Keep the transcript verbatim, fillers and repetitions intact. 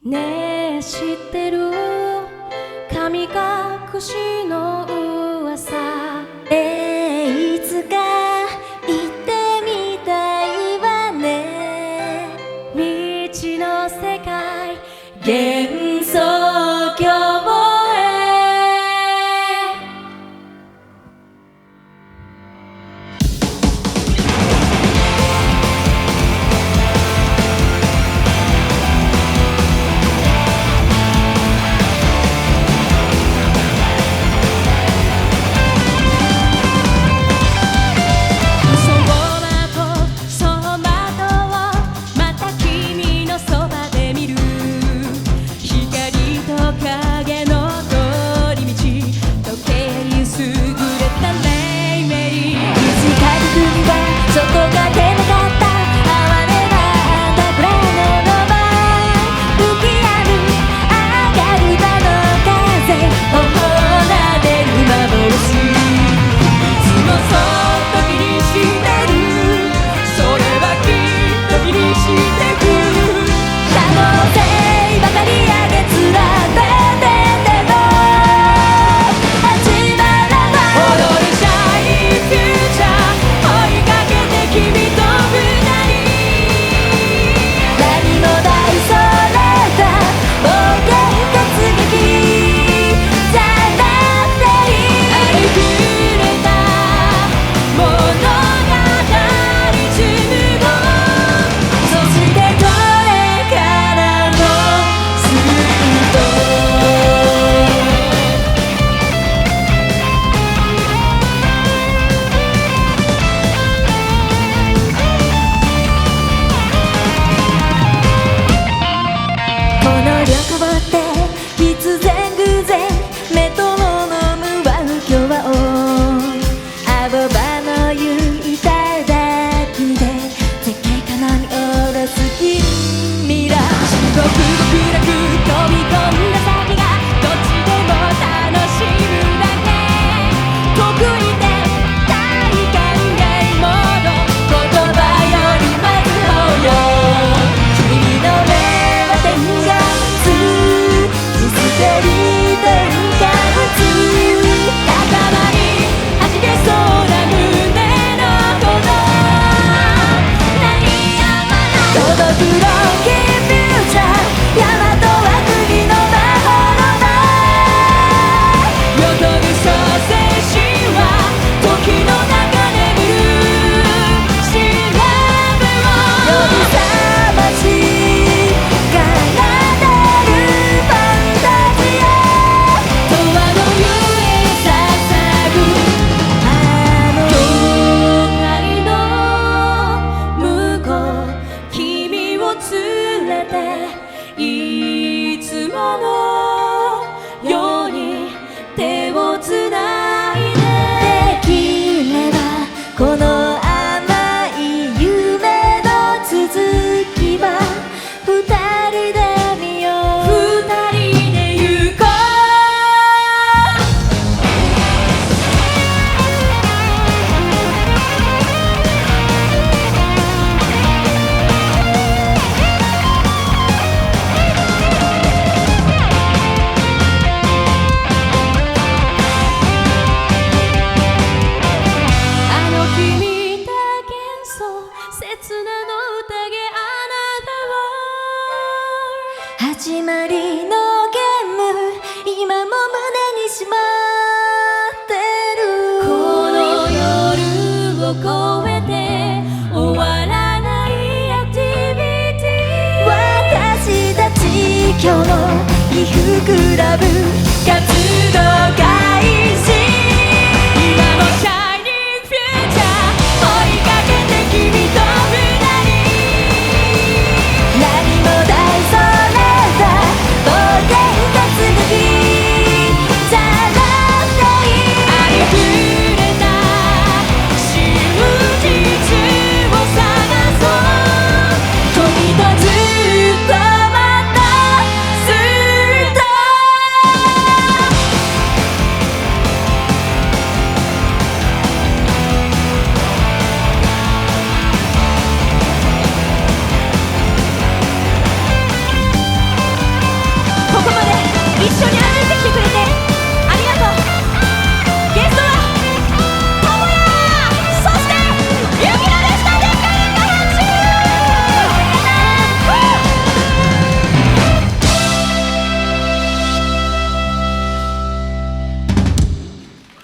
ねえ知ってる神隠しの噂。 えー、いつか行ってみたいわね。 未知の世界幻想郷へ。いつものように手をつないで。 できればこの甘い夢の続きは二人で見よう。 二人で行こう。切なの宴あなたは始まりのゲーム今も胸にしまってる。 この夜を越えて終わらないアクティビティ。 私たち今日衣服クラブ活